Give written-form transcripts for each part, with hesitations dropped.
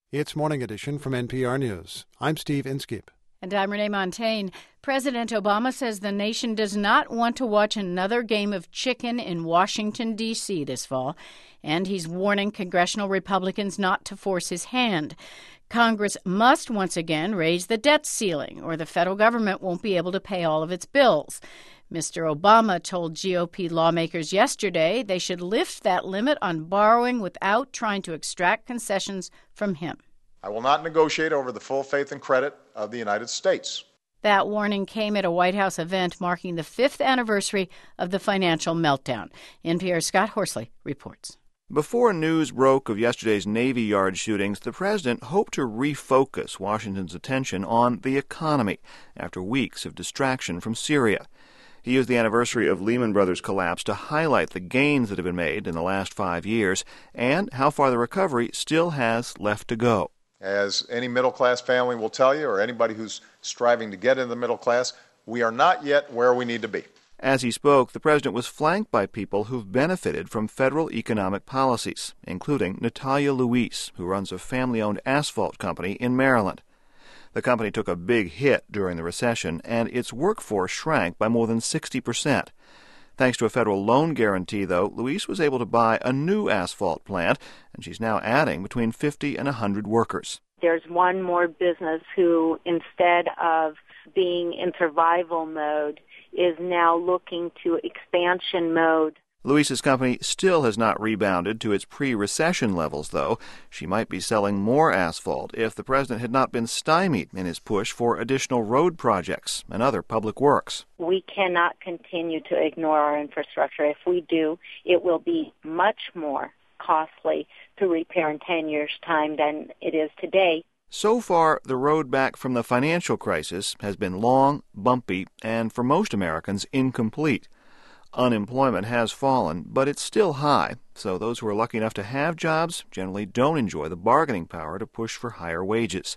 It's Morning Edition from NPR News. I'm Steve Inskip. And I'm Renee Montaigne. President Obama says the nation does not want to watch another game of chicken in Washington, D.C. this fall, and he's warning congressional Republicans not to force his hand. Congress must once again raise the debt ceiling, or the federal government won't be able to pay all of its bills. Mr. Obama told GOP lawmakers yesterday they should lift that limit on borrowing without trying to extract concessions from him. I will not negotiate over the full faith and credit of the United States. That warning came at a White House event marking the 5th anniversary of the financial meltdown. NPR's Scott Horsley reports. Before news broke of yesterday's Navy Yard shootings, the president hoped to refocus Washington's attention on the economy after weeks of distraction from Syria. He used the anniversary of Lehman Brothers' collapse to highlight the gains that have been made in the last 5 years and how far the recovery still has left to go. As any middle-class family will tell you, or anybody who's striving to get into the middle class, we are not yet where we need to be. As he spoke, the president was flanked by people who've benefited from federal economic policies, including Natalia Luis, who runs a family-owned asphalt company in Maryland. The company took a big hit during the recession, and its workforce shrank by more than 60%. Thanks to a federal loan guarantee, though, Luis was able to buy a new asphalt plant, and she's now adding between 50 and 100 workers. There's one more business who, instead of being in survival mode, is now looking to expansion mode. Luis's company still has not rebounded to its pre-recession levels, though. She might be selling more asphalt if the president had not been stymied in his push for additional road projects and other public works. We cannot continue to ignore our infrastructure. If we do, it will be much more costly to repair in 10 years' time than it is today. So far, the road back from the financial crisis has been long, bumpy, and for most Americans, incomplete. Unemployment has fallen, but it's still high, so those who are lucky enough to have jobs generally don't enjoy the bargaining power to push for higher wages.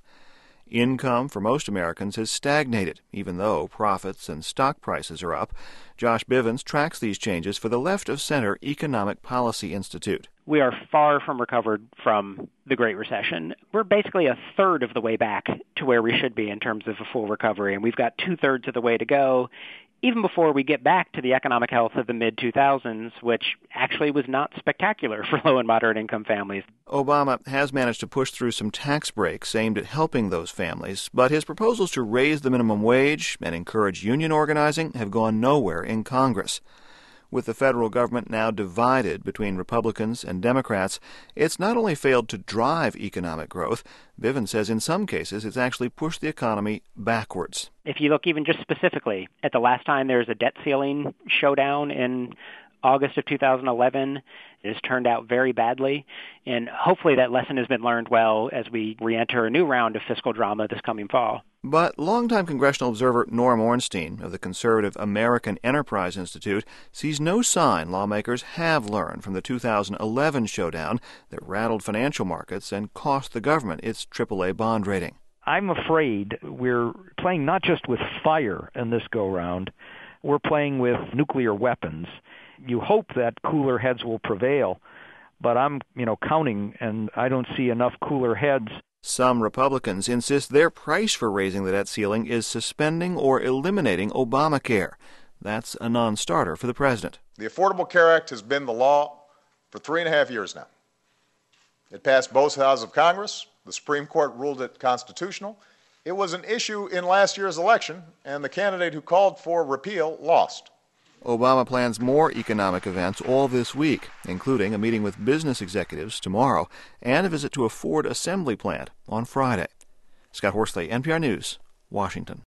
Income for most Americans has stagnated, even though profits and stock prices are up. Josh Bivens tracks these changes for the Left of Center Economic Policy Institute. We are far from recovered from the Great Recession. We're basically a third of the way back to where we should be in terms of a full recovery, and we've got two-thirds of the way to go, even before we get back to the economic health of the mid-2000s, which actually was not spectacular for low and moderate income families. Obama has managed to push through some tax breaks aimed at helping those families, but his proposals to raise the minimum wage and encourage union organizing have gone nowhere in Congress. With the federal government now divided between Republicans and Democrats, it's not only failed to drive economic growth, Bivens says in some cases it's actually pushed the economy backwards. If you look even just specifically at the last time there was a debt ceiling showdown in August of 2011, it has turned out very badly, and hopefully that lesson has been learned well as we re-enter a new round of fiscal drama this coming fall. But longtime congressional observer Norm Ornstein of the conservative American Enterprise Institute sees no sign lawmakers have learned from the 2011 showdown that rattled financial markets and cost the government its AAA bond rating. I'm afraid we're playing not just with fire in this go-round, we're playing with nuclear weapons. You hope that cooler heads will prevail, but I'm, counting, and I don't see enough cooler heads. Some Republicans insist their price for raising the debt ceiling is suspending or eliminating Obamacare. That's a non-starter for the president. The Affordable Care Act has been the law for 3.5 years now. It passed both houses of Congress. The Supreme Court ruled it constitutional. It was an issue in last year's election, and the candidate who called for repeal lost. Obama plans more economic events all this week, including a meeting with business executives tomorrow and a visit to a Ford assembly plant on Friday. Scott Horsley, NPR News, Washington.